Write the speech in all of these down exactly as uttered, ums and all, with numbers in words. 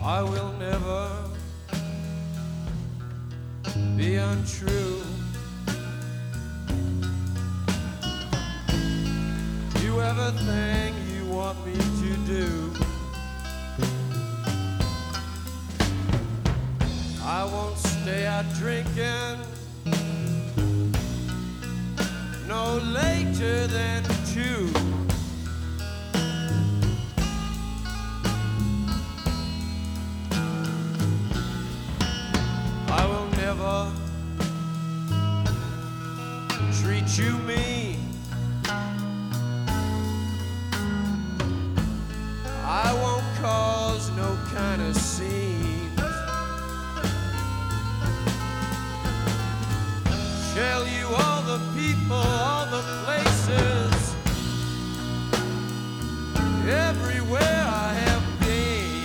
I will never be untrue. Do everything you want me to do. I won't stay out drinking no later than two. I will never treat you mean. I won't cause no kind of scenes. Tell you all the people, all the places, everywhere I have been.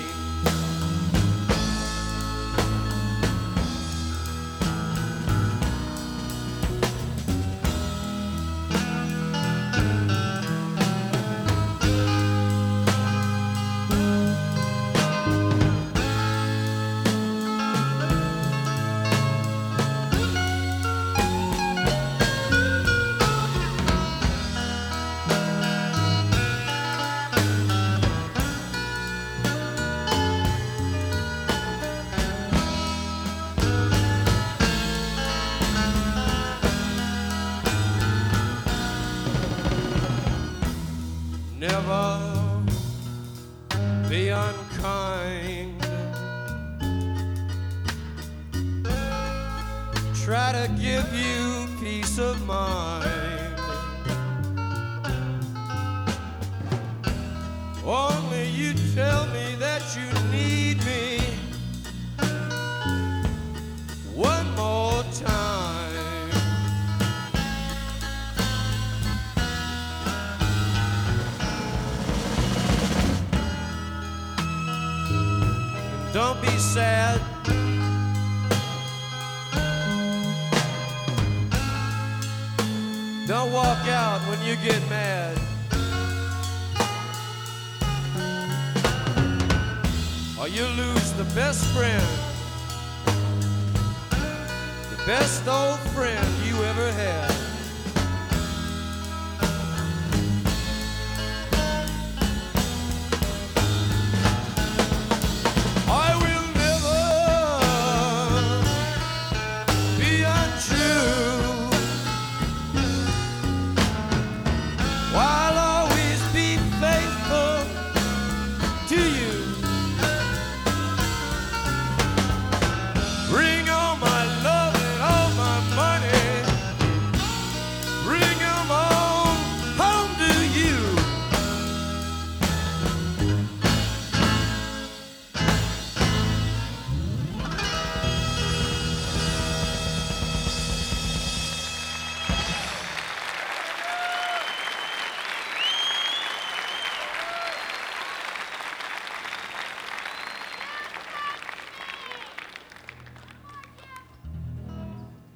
Never be unkind. Try to give you peace of mind. Only you tell me that you need me one more time. Don't be sad. Don't walk out when you get mad. Or you lose the best friend, the best old friend you ever had.